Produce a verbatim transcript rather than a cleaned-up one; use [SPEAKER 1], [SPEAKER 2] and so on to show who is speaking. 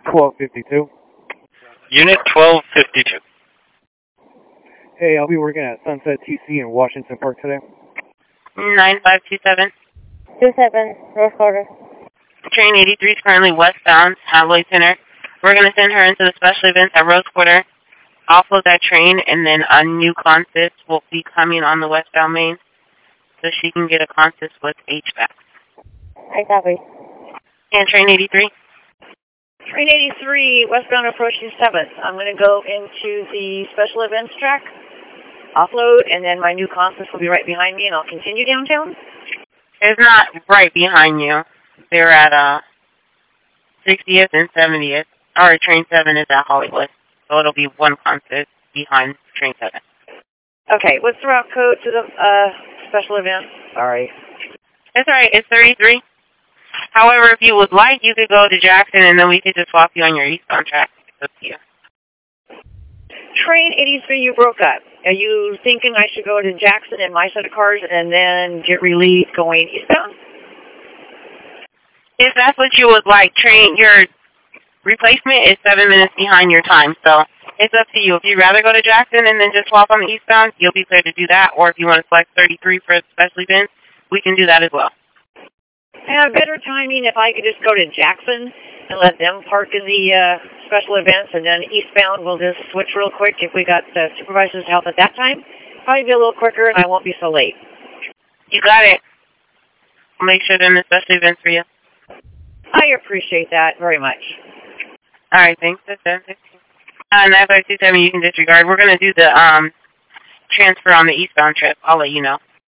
[SPEAKER 1] twelve fifty-two.
[SPEAKER 2] Unit twelve fifty-two.
[SPEAKER 1] Hey, I'll be working at Sunset T C in Washington Park today.
[SPEAKER 2] nine five two seven.
[SPEAKER 3] two seven, North Quarter.
[SPEAKER 2] Train eighty-three is currently westbound, Hathaway Center. We're going to send her into the special events at Rose Quarter, offload that train, and then a new consist will be coming on the westbound main so she can get a consist with H V A C.
[SPEAKER 3] I copy.
[SPEAKER 2] And train eighty-three?
[SPEAKER 4] Train eighty-three, westbound approaching seventh. I'm going to go into the special events track, offload, and then my new consist will be right behind me, and I'll continue downtown.
[SPEAKER 2] It's not right behind you. They're at uh, sixtieth and seventieth. Or train seven is at Hollywood. So it'll be one consist behind train seven.
[SPEAKER 4] Okay, what's the route code to the uh, special event? Sorry.
[SPEAKER 2] It's all right. It's thirty-three. However, if you would like, you could go to Jackson, and then we could just swap you on your eastbound track. It's up to you.
[SPEAKER 4] Train eighty-three, you broke up. Are you thinking I should go to Jackson in my set of cars and then get relieved going eastbound?
[SPEAKER 2] If that's what you would like, train your replacement is seven minutes behind your time, so it's up to you. If you'd rather go to Jackson and then just swap on the eastbound, you'll be clear to do that. Or if you want to select thirty-three for a special event, we can do that as well.
[SPEAKER 4] I have better timing if I could just go to Jackson and let them park in the uh, special events, and then eastbound we'll just switch real quick if we got the supervisor's help at that time. Probably be a little quicker, and I won't be so late.
[SPEAKER 2] You got it. I'll make sure they're in the special events for you.
[SPEAKER 4] I appreciate that very much.
[SPEAKER 2] All right, thanks. That's seven fifteen. Uh, nine five two seven, you can disregard. We're going to do the um transfer on the eastbound trip. I'll let you know.